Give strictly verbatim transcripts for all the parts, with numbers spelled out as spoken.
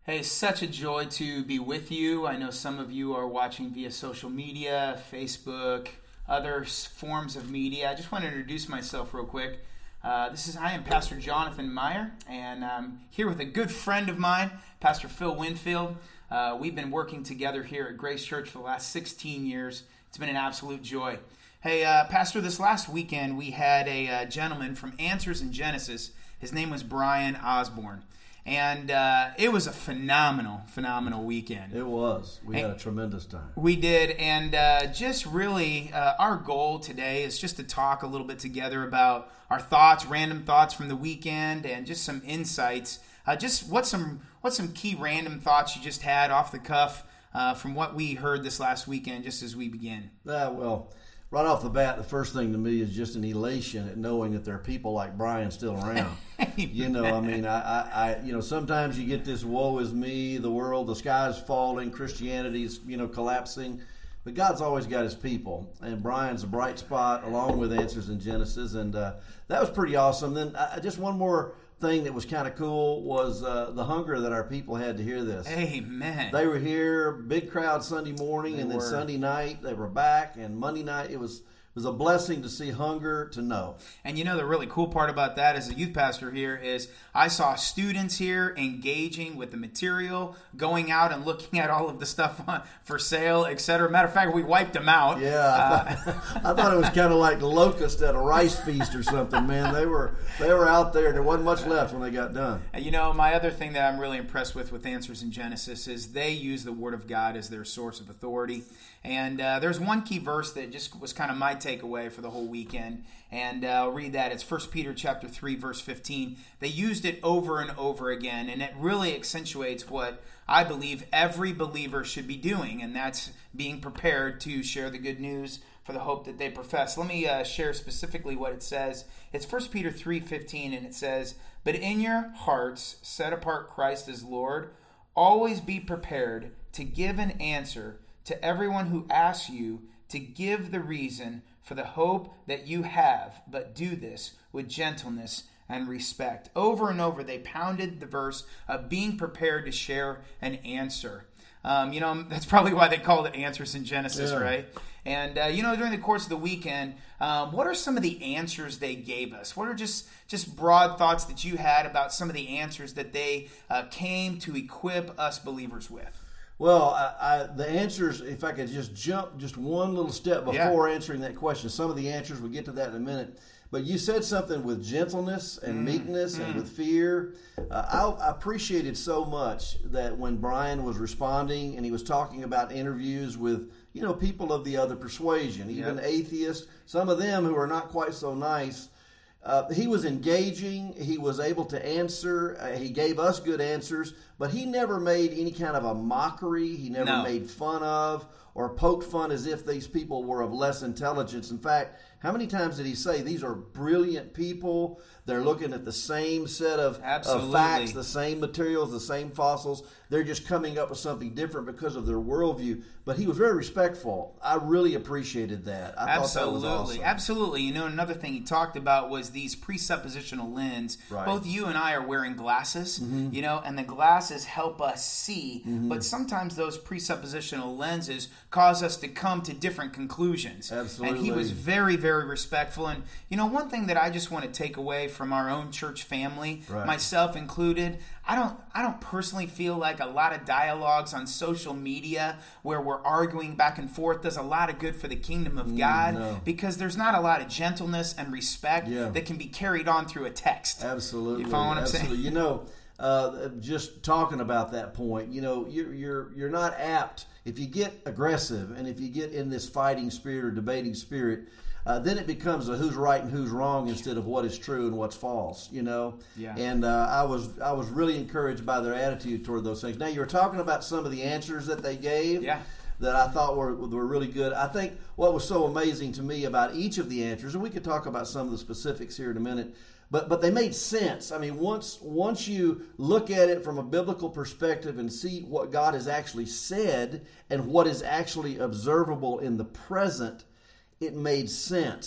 Hey, such a joy to be with you. I know some of you are watching via social media, Facebook, other forms of media. I just want to introduce myself real quick. Uh, this is I am Pastor Jonathan Meyer, and I'm here with a good friend of mine, Pastor Phil Winfield. Uh, we've been working together here at Grace Church for the last sixteen years. It's been an absolute joy. Hey, uh, Pastor, this last weekend we had a uh, gentleman from Answers in Genesis. His name was Brian Osborne. And uh, it was a phenomenal, phenomenal weekend. It was. We and had a tremendous time. We did. And uh, just really, uh, our goal today is just to talk a little bit together about our thoughts, random thoughts from the weekend, and just some insights. Uh, just what some what some key random thoughts you just had off the cuff uh, from what we heard this last weekend, just as we begin. Uh, well, right off the bat, the first thing to me is just an elation at knowing that there are people like Brian still around. You know, I mean, I, I, I, you know, sometimes you get this woe is me, the world, the sky's falling, Christianity's, you know, collapsing. But God's always got his people. And Brian's a bright spot along with Answers in Genesis. And uh, that was pretty awesome. Then uh, just one more thing that was kind of cool was uh, the hunger that our people had to hear this. Amen. They were here, big crowd Sunday morning, They and then were. Sunday night they were back, and Monday night it was it was a blessing to see hunger to know. And you know, the really cool part about that as a youth pastor here is I saw students here engaging with the material, going out and looking at all of the stuff on, for sale, et cetera. Matter of fact, we wiped them out. Yeah, I, thought, I thought it was kind of like locust at a rice feast or something, man. They were they were out there, and there wasn't much left when they got done. And you know, my other thing that I'm really impressed with with Answers in Genesis is they use the Word of God as their source of authority. And uh, there's one key verse that just was kind of my takeaway for the whole weekend. And uh, I'll read that. It's First Peter chapter three, verse fifteen. They used it over and over again, and it really accentuates what I believe every believer should be doing, and that's being prepared to share the good news for the hope that they profess. Let me uh, share specifically what it says. It's First Peter three fifteen, and it says, "But in your hearts set apart Christ as Lord. Always be prepared to give an answer to everyone who asks you to give the reason for the hope that you have, but do this with gentleness and respect." Over and over, they pounded the verse of being prepared to share an answer. Um, you know, that's probably why they called it Answers in Genesis, Yeah. right? And, uh, you know, during the course of the weekend, um, what are some of the answers they gave us? What are just, just broad thoughts that you had about some of the answers that they uh, came to equip us believers with? Well, I, I, the answers, if I could just jump just one little step before Yeah. answering that question, some of the answers, we'll get to that in a minute. But you said something with gentleness and Mm, meekness mm. and with fear. Uh, I, I appreciated so much that when Brian was responding and he was talking about interviews with, you know, people of the other persuasion, even Yep. atheists, some of them who are not quite so nice, Uh, he was engaging. He was able to answer. Uh, he gave us good answers, but he never made any kind of a mockery. He never No. made fun of or poked fun as if these people were of less intelligence. In fact, how many times did he say these are brilliant people? They're looking at the same set of, of Absolutely. facts, the same materials, the same fossils. They're just coming up with something different because of their worldview. But he was very respectful. I really appreciated that. I Absolutely, thought that was awesome. absolutely. You know, another thing he talked about was these presuppositional lens. Right. Both you and I are wearing glasses, Mm-hmm. you know, and the glasses help us see. But sometimes those presuppositional lenses cause us to come to different conclusions. Absolutely. And he was very, very respectful. And you know, one thing that I just want to take away from our own church family, Right. myself included, I don't, I don't personally feel like a lot of dialogues on social media where we're arguing back and forth does a lot of good for the kingdom of God, no. because there's not a lot of gentleness and respect Yeah. that can be carried on through a text. Absolutely. You follow what I'm Absolutely. saying? You know, uh, just talking about that point, you know, you're, you're, you're not apt, if you get aggressive and if you get in this fighting spirit or debating spirit, uh, then it becomes a who's right and who's wrong instead of what is true and what's false, you know? Yeah. And uh, I was I was really encouraged by their attitude toward those things. Now, you were talking about some of the answers that they gave. Yeah. That I thought were were really good. I think what was so amazing to me about each of the answers, and we could talk about some of the specifics here in a minute, but but they made sense. I mean, once once you look at it from a biblical perspective and see what God has actually said and what is actually observable in the present, it made sense.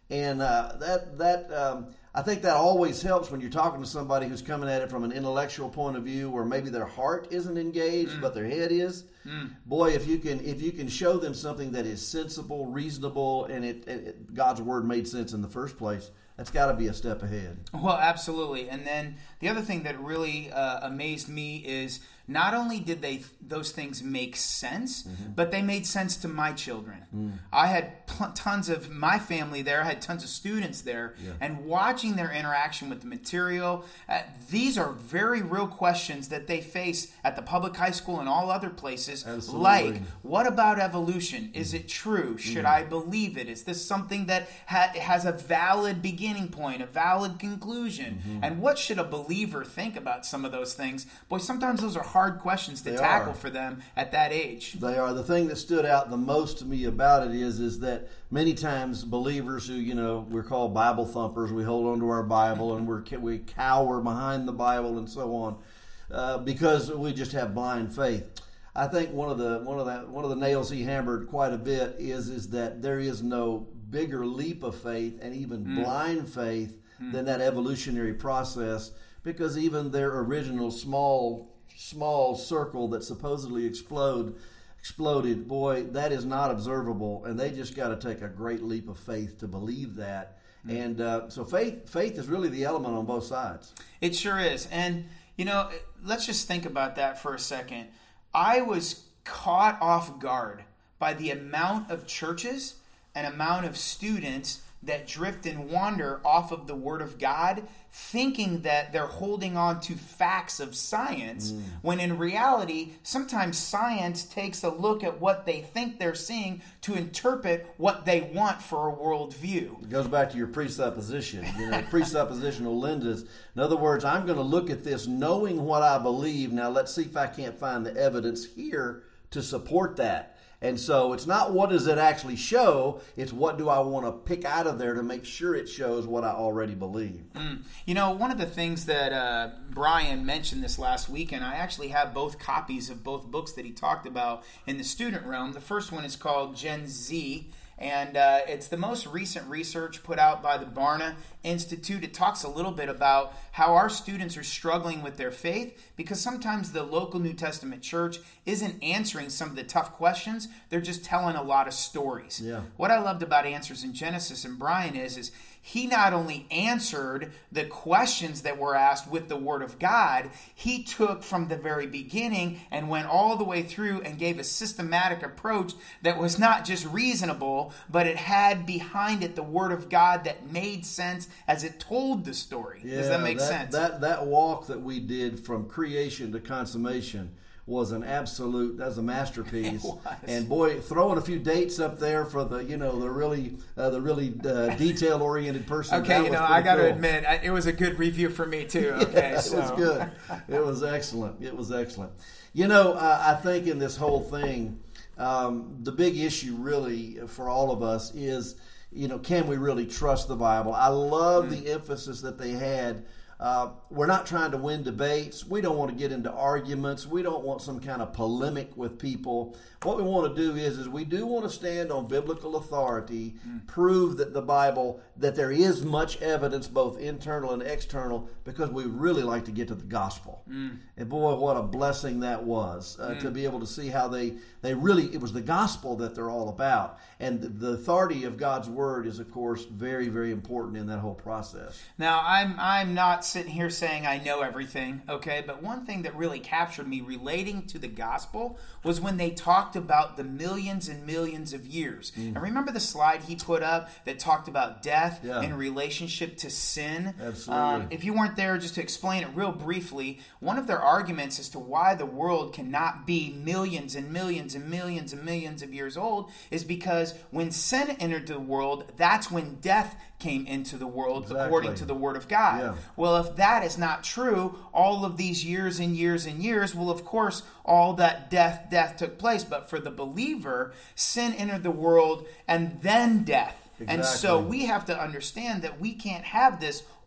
And uh, that that um, I think that always helps when you're talking to somebody who's coming at it from an intellectual point of view, where maybe their heart isn't engaged, mm. but their head is. Mm. Boy, if you can if you can show them something that is sensible, reasonable, and it, it God's word made sense in the first place, that's got to be a step ahead. Well, absolutely. And then the other thing that really uh, amazed me is not only did they those things make sense, mm-hmm. but they made sense to my children. Mm. I had pl- tons of my family there. I had tons of students there. Yeah. And watching their interaction with the material, uh, these are very real questions that they face at the public high school and all other places. Absolutely. Like, what about evolution? Is it true? Should mm. I believe it? Is this something that ha- has a valid beginning point, a valid conclusion? Mm-hmm. And what should a believer think about some of those things? Boy, sometimes those are hard questions to they tackle are. for them at that age. They are. The thing that stood out the most to me about it is is that many times believers who, you know, we're called Bible thumpers, we hold on to our Bible and we're, we cower behind the Bible and so on uh, because we just have blind faith. I think one of the one of the one of the nails he hammered quite a bit is is that there is no bigger leap of faith and even mm. blind faith mm. than that evolutionary process, because even their original small small circle that supposedly explode exploded, boy, that is not observable, and they just got to take a great leap of faith to believe that. Mm-hmm. And uh, so faith faith is really the element on both sides. It sure is. And you know, let's just think about that for a second. I was caught off guard by the amount of churches and amount of students that drift and wander off of the Word of God, thinking that they're holding on to facts of science, mm. when in reality, sometimes science takes a look at what they think they're seeing to interpret what they want for a worldview. It goes back to your presupposition. You know, presuppositional lenses. In other words, I'm going to look at this knowing what I believe. Now let's see if I can't find the evidence here to support that. And so it's not what does it actually show, it's what do I want to pick out of there to make sure it shows what I already believe. Mm. You know, one of the things that uh, Brian mentioned this last weekend, I actually have both copies of both books that he talked about in the student realm. The first one is called Gen Z, and uh, it's the most recent research put out by the Barna Institute. It talks a little bit about how our students are struggling with their faith because sometimes the local New Testament church isn't answering some of the tough questions. They're just telling a lot of stories. Yeah. What I loved about Answers in Genesis and Brian is, is he not only answered the questions that were asked with the Word of God, he took from the very beginning and went all the way through and gave a systematic approach that was not just reasonable, but it had behind it the Word of God that made sense as it told the story. Yeah, Does that make that, sense? That that walk that we did from creation to consummation was an absolute, that's a masterpiece. And boy, throwing a few dates up there for the, you know, the really, uh, the really uh, detail-oriented person. Okay, you know, I got to cool. admit, I, it was a good review for me too. Okay, yeah, so. It was good. It was excellent. It was excellent. You know, uh, I think in this whole thing, um, the big issue really for all of us is, you know, can we really trust the Bible? I love mm. the emphasis that they had. Uh, we're not trying to win debates. We don't want to get into arguments. We don't want some kind of polemic with people. What we want to do is, is we do want to stand on biblical authority, mm. prove that the Bible, that there is much evidence, both internal and external, because we really like to get to the gospel. Mm. And boy, what a blessing that was, uh, mm. to be able to see how they, they really, it was the gospel that they're all about. And the, the authority of God's word is, of course, very, very important in that whole process. Now, I'm I'm not sitting here saying I know everything, okay? But one thing that really captured me relating to the gospel was when they talked about the millions and millions of years. Mm. And remember the slide he put up that talked about death yeah. in relationship to sin? Absolutely. Um, if you weren't there, just to explain it real briefly, one of their arguments as to why the world cannot be millions and millions and millions and millions of years old is because when sin entered the world, that's when death came into the world, exactly. according to the Word of God. Yeah. Well, if that is not true, all of these years and years and years, well, of course, all that death, death took place. But for the believer, sin entered the world and then death. Exactly. And so we have to understand that we can't have this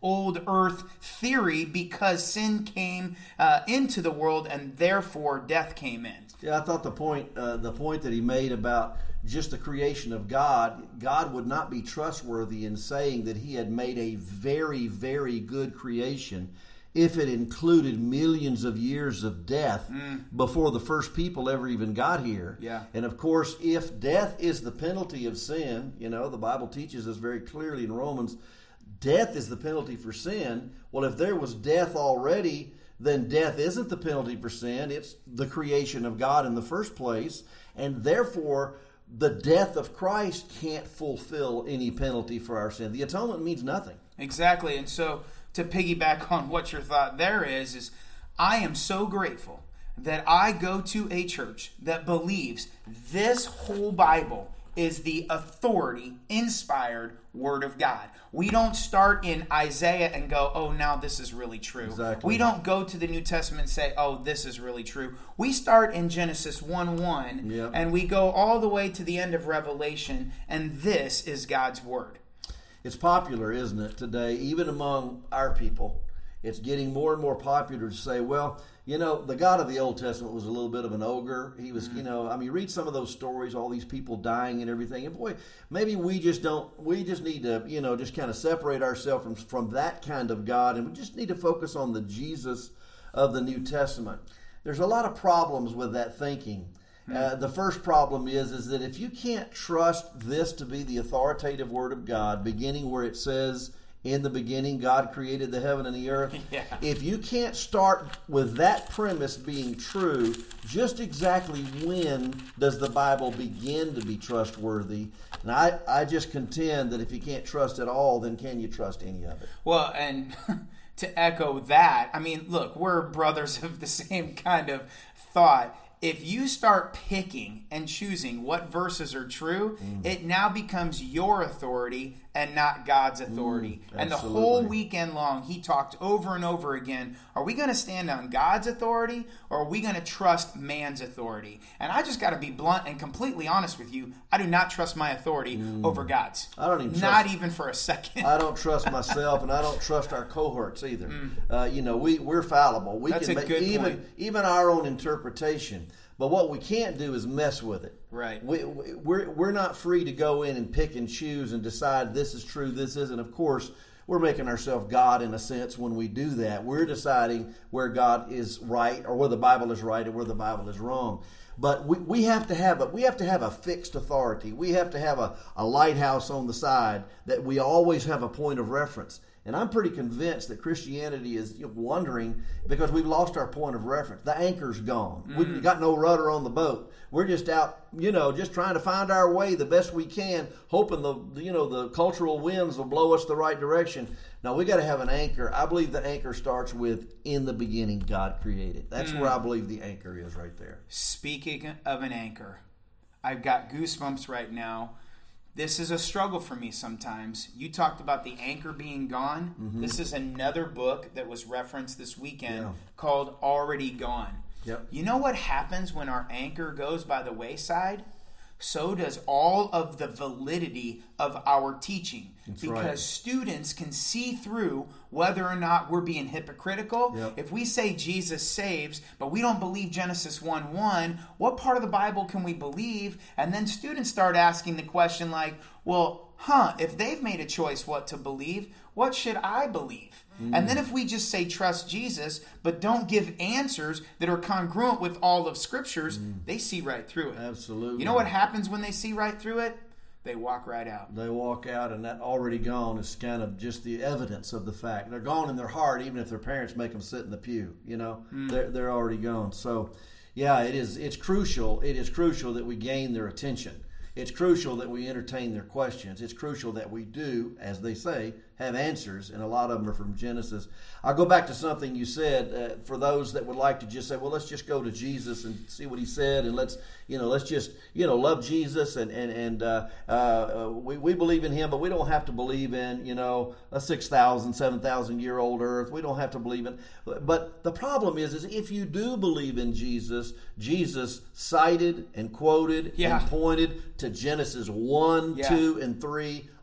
old earth theory because sin came uh, into the world and therefore death came in. Yeah, I thought the point uh, the point that he made about just the creation of God, God would not be trustworthy in saying that he had made a very, very good creation if it included millions of years of death mm. before the first people ever even got here. Yeah. And of course, if death is the penalty of sin, you know, the Bible teaches us very clearly in Romans, death is the penalty for sin. Well, if there was death already, then death isn't the penalty for sin. It's the creation of God in the first place. And therefore, the death of Christ can't fulfill any penalty for our sin. The atonement means nothing. Exactly. And so to piggyback on what your thought there is, is I am so grateful that I go to a church that believes this whole Bible is the authority, inspired Word of God. We don't start in Isaiah and go, oh, now this is really true. Exactly. We don't go to the New Testament and say, oh, this is really true. We start in Genesis one one, yep. and we go all the way to the end of Revelation, and this is God's Word. It's popular, isn't it, today, even among our people. It's getting more and more popular to say, well, you know, the God of the Old Testament was a little bit of an ogre. He was, mm-hmm. you know, I mean, read some of those stories, all these people dying and everything. And boy, maybe we just don't, we just need to, you know, just kind of separate ourselves from, from that kind of God. And we just need to focus on the Jesus of the New Testament. There's a lot of problems with that thinking. Mm-hmm. Uh, the first problem is, is that if you can't trust this to be the authoritative Word of God, beginning where it says, in the beginning, God created the heaven and the earth. Yeah. If you can't start with that premise being true, just exactly when does the Bible begin to be trustworthy? And I, I just contend that if you can't trust at all, then can you trust any of it? Well, and to echo that, I mean, look, we're brothers of the same kind of thought. If you start picking and choosing what verses are true, mm. it now becomes your authority and not God's authority. Mm, and the whole weekend long, he talked over and over again, are we going to stand on God's authority or are we going to trust man's authority? And I just got to be blunt and completely honest with you. I do not trust my authority mm. over God's. I don't even Not trust, even for a second. I don't trust myself, and I don't trust our cohorts either. Mm. Uh, you know, we, we're fallible. We That's can a make good even, point. even our own interpretation. But what we can't do is mess with it. Right. We, we're, we're not free to go in and pick and choose and decide this is true, this isn't. Of course, we're making ourselves God in a sense when we do that. We're deciding where God is right or where the Bible is right or where the Bible is wrong. But we, we have to have a we have to have a fixed authority. We have to have a, a lighthouse on the side that we always have a point of reference. And I'm pretty convinced that Christianity is wandering because we've lost our point of reference. The anchor's gone. Mm. We've got no rudder on the boat. We're just out, you know, just trying to find our way the best we can, hoping the, you know, the cultural winds will blow us the right direction. Now, we got to have an anchor. I believe the anchor starts with, in the beginning, God created. That's mm. where I believe the anchor is right there. Speaking of an anchor, I've got goosebumps right now. This is a struggle for me sometimes. You talked about the anchor being gone. Mm-hmm. This is another book that was referenced this weekend yeah. called Already Gone. Yep. You know what happens when our anchor goes by the wayside? So does all of the validity of our teaching. That's because right. students can see through whether or not we're being hypocritical. Yep. If we say Jesus saves, but we don't believe Genesis one one, what part of the Bible can we believe? And then students start asking the question like, well, huh, if they've made a choice what to believe, what should I believe? Mm. And then if we just say trust Jesus, but don't give answers that are congruent with all of Scriptures, mm. they see right through it. Absolutely. You know what happens when they see right through it? They walk right out. They walk out, and that already gone is kind of just the evidence of the fact. They're gone in their heart, even if their parents make them sit in the pew. You know, mm. they're they're already gone. So, yeah, it is. It's crucial. It is crucial that we gain their attention. It's crucial that we entertain their questions. It's crucial that we do, as they say, have answers, and a lot of them are from Genesis. I'll go back to something you said uh, for those that would like to just say, well, let's just go to Jesus and see what he said, and let's, you know, let's just, you know, love Jesus, and and and uh, uh, we we believe in him, but we don't have to believe in, you know, a six thousand, seven thousand year old earth. We don't have to believe in. But the problem is, is if you do believe in Jesus, Jesus cited and quoted yeah. and pointed to Genesis one, yeah. two, and three.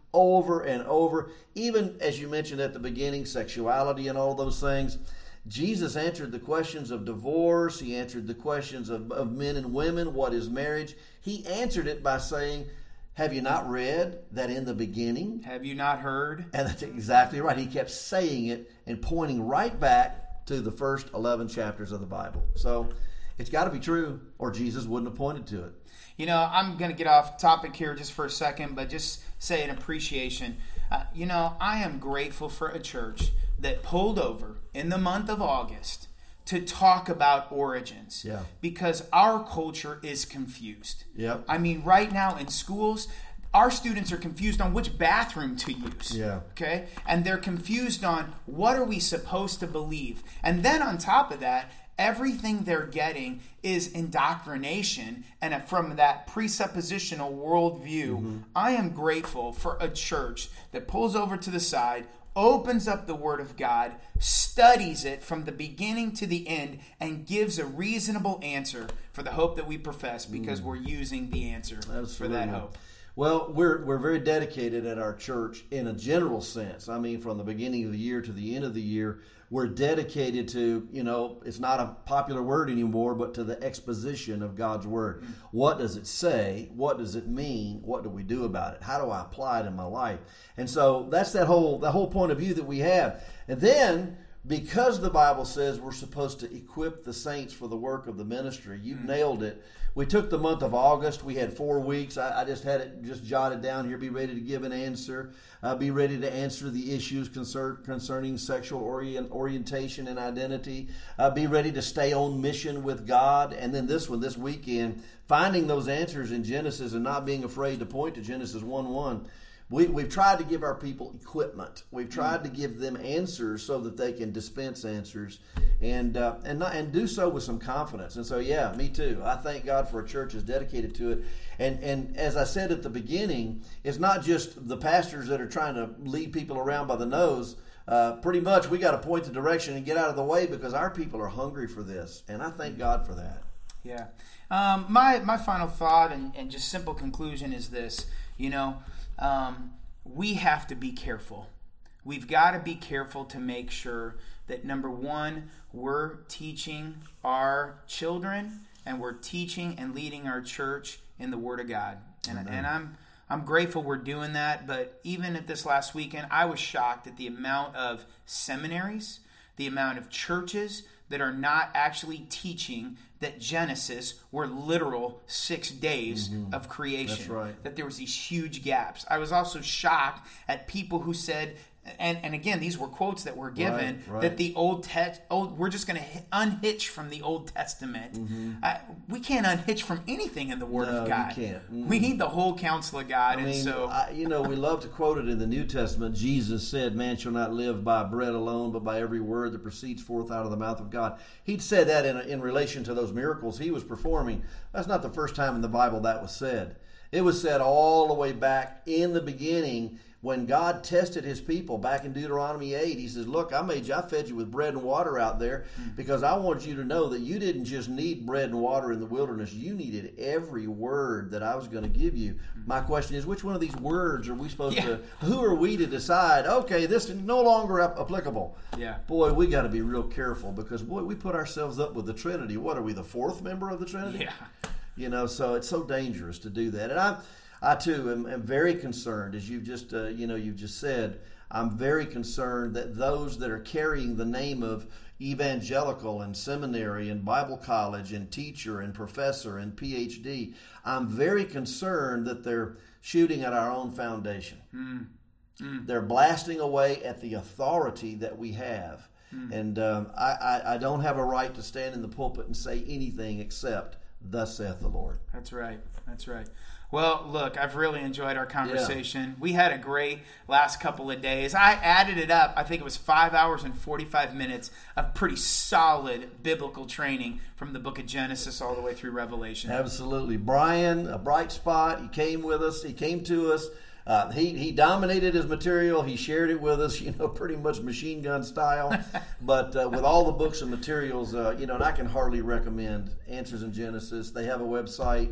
over and over. Even as you mentioned at the beginning, sexuality and all those things. Jesus answered the questions of divorce. He answered the questions of, of men and women. What is marriage? He answered it by saying, have you not read that in the beginning? Have you not heard? And that's exactly right. He kept saying it and pointing right back to the first eleven chapters of the Bible. So it's got to be true, or Jesus wouldn't have pointed to it. You know, I'm going to get off topic here just for a second, but just say an appreciation. Uh, you know, I am grateful for a church that pulled over in the month of August to talk about origins. Yeah. Because our culture is confused. Yep. I mean, right now in schools, our students are confused on which bathroom to use. Yeah. Okay? And they're confused on what are we supposed to believe. And then on top of that, everything they're getting is indoctrination and from that presuppositional worldview. Mm-hmm. I am grateful for a church that pulls over to the side, opens up the Word of God, studies it from the beginning to the end, and gives a reasonable answer for the hope that we profess because mm. we're using the answer Absolutely. For that hope. Well, we're we're very dedicated at our church in a general sense. I mean, from the beginning of the year to the end of the year, we're dedicated to, you know, it's not a popular word anymore, but to the exposition of God's Word. Mm-hmm. What does it say? What does it mean? What do we do about it? How do I apply it in my life? And so that's that whole that whole point of view that we have. And then, because the Bible says we're supposed to equip the saints for the work of the ministry, you mm-hmm. nailed it. We took the month of August. We had four weeks. I, I just had it just jotted down here. Be ready to give an answer. Uh, be ready to answer the issues concern, concerning sexual orient, orientation and identity. Uh, be ready to stay on mission with God. And then this one, this weekend, finding those answers in Genesis and not being afraid to point to Genesis one one. We, we've tried to give our people equipment. We've tried to give them answers so that they can dispense answers and uh, and not, and do so with some confidence. And so, yeah, me too. I thank God for a church that's dedicated to it. And and as I said at the beginning, it's not just the pastors that are trying to lead people around by the nose. Uh, pretty much, we got to point the direction and get out of the way because our people are hungry for this. And I thank God for that. Yeah. Um, my my final thought and, and just simple conclusion is this. You know. Um, we have to be careful. We've got to be careful to make sure that, number one, we're teaching our children and we're teaching and leading our church in the Word of God. And, and I'm I'm grateful we're doing that. But even at this last weekend, I was shocked at the amount of seminaries, the amount of churches that are not actually teaching that Genesis were literal six days mm-hmm. of creation. That's right. That there was these huge gaps. I was also shocked at people who said, and, and again, these were quotes that were given, right, right. that the Old Test, old, we're just going to unhitch from the Old Testament. Mm-hmm. Uh, we can't unhitch from anything in the Word no, of God. You can't. Mm-hmm. We need the whole counsel of God. I and mean, so, I, you know, we love to quote it in the New Testament. Jesus said, "Man shall not live by bread alone, but by every word that proceeds forth out of the mouth of God." He'd said that in, in relation to those miracles he was performing. That's not the first time in the Bible that was said. It was said all the way back in the beginning when God tested his people back in Deuteronomy eight. He says, look, I made you, I fed you with bread and water out there because I want you to know that you didn't just need bread and water in the wilderness. You needed every word that I was going to give you. My question is, which one of these words are we supposed yeah. to, who are we to decide, okay, this is no longer applicable? Yeah. Boy, we got to be real careful because, boy, we put ourselves up with the Trinity. What are we, the fourth member of the Trinity? Yeah. You know, so it's so dangerous to do that. And I'm, I too am, am very concerned, as you've just uh, you know you've just said. I'm very concerned that those that are carrying the name of evangelical and seminary and Bible college and teacher and professor and P H D, I'm very concerned that they're shooting at our own foundation. Mm. Mm. They're blasting away at the authority that we have, mm. and um, I, I, I don't have a right to stand in the pulpit and say anything except, "Thus saith the Lord." That's right. That's right. Well, look, I've really enjoyed our conversation. Yeah. We had a great last couple of days. I added it up. I think it was five hours and forty-five minutes of pretty solid biblical training from the book of Genesis all the way through Revelation. Absolutely. Brian, a bright spot. He came with us. He came to us. Uh, he, he dominated his material. He shared it with us, you know, pretty much machine gun style. But uh, with all the books and materials, uh, you know, and I can hardly recommend Answers in Genesis. They have a website.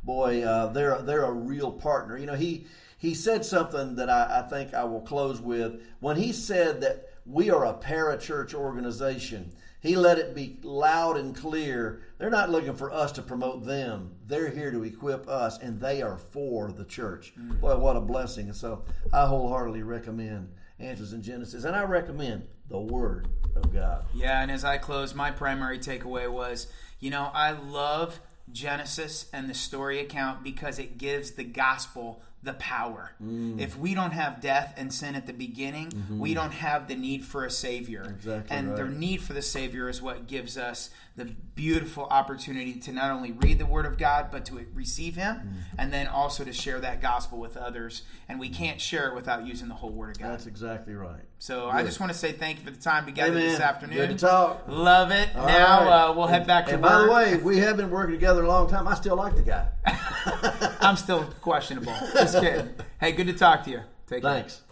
boy, uh, they're they're a real partner. You know, he he said something that I, I think I will close with. When he said that we are a parachurch organization, he let it be loud and clear. They're not looking for us to promote them. They're here to equip us, and they are for the church. Mm. Boy, what a blessing. And so I wholeheartedly recommend Answers in Genesis, and I recommend the Word of God. Yeah, and as I close, my primary takeaway was, you know, I love Genesis and the story account because it gives the gospel the power. Mm. If we don't have death and sin at the beginning, mm-hmm. we don't have the need for a Savior. Exactly and right. the need for the Savior is what gives us the beautiful opportunity to not only read the Word of God, but to receive Him, mm. and then also to share that gospel with others. And we can't share it without using the whole Word of God. That's exactly right. So Good. I just want to say thank you for the time together Amen. this afternoon. Good to talk. Love it. All now right. uh, we'll head back to and work. By the way, we have been working together a long time. I still like the guy. I'm still questionable. Just kidding. Hey, good to talk to you. Take care. Thanks.